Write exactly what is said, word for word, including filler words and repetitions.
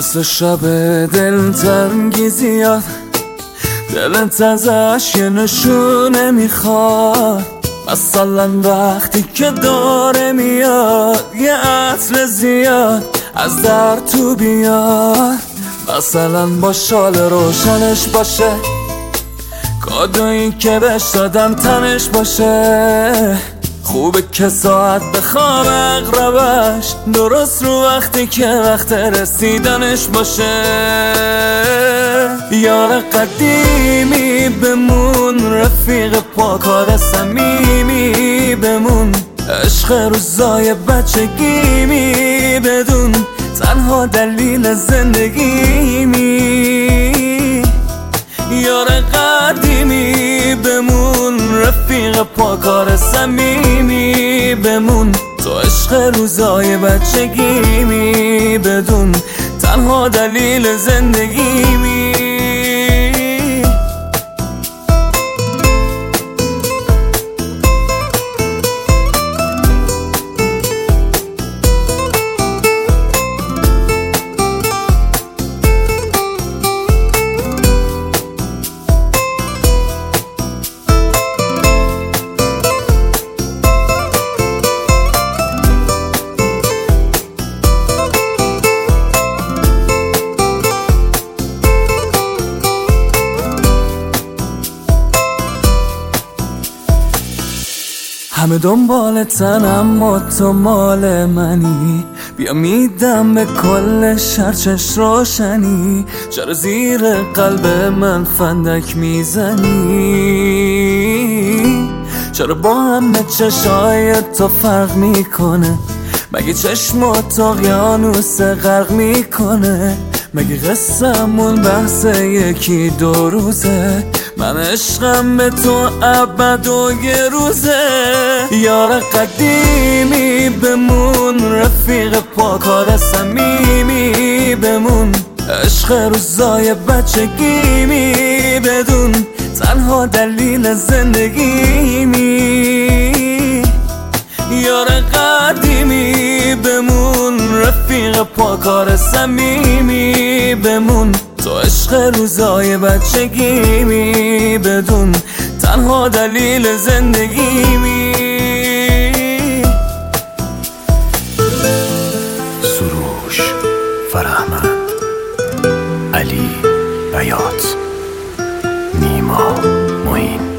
مثل شب دلتنگی زیاد، دلت ازش یه نشونه میخواد. مثلا وقتی که داره میاد یه عطر زیاد از در تو بیاد. مثلا با شال روشنش باشه، کادویی که بهش دادم تنش باشه. خوبه که ساعت بخواب اقربش درست رو وقتی که وقت رسیدنش باشه. یار قدیمی بمون، رفیق پاکار صمیمی بمون، عشق روزای بچگیمی بدون، تنها دلیل زندگیمی. یار قدیمی بمون، رفیق پاکار صمیمی بمون، تو عشق روزای بچگیمی بدون، تنها دلیل زندگیمی. همه دنبالتن اما تو مال منی، بیا میدم به کل شرچش روشنی. چرا زیر قلب من فندک میزنی؟ چرا با همه چشای تو فرق میکنه؟ مگه چشمات اقیانوس غرق میکنه؟ مگه قصه‌مون بحث یکی دو روزه؟ من عشقم به تو ابد و یه روزه. یار قدیمی بمون، رفیق پاکار صمیمی بمون، عشق روزای بچگیمی بدون، تنها دلیل زندگیمی. یار قدیمی بمون، رفیق پاکار صمیمی بمون، تو عشق روزای بچگیمی بدون، تنها دلیل زندگیمی. سروش، فرهمند، علی، بیات، نیما، معین.